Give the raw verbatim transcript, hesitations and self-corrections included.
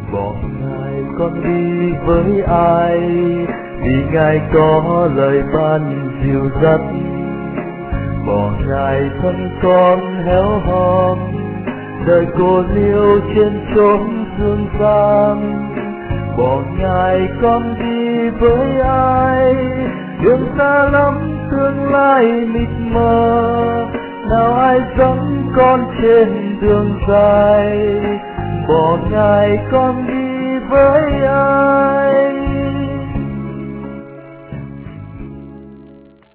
Bỏ Ngài con đi với ai, vì Ngài có lời ban dịu dắt. Bỏ Ngài thân con héo hon, đời cô liêu trên chốn dương gian. Bỏ Ngài con đi với ai, đường xa lắm tương lai mịt mờ, nào ai dẫn con trên đường dài. Bỏ Ngài con đi với ai,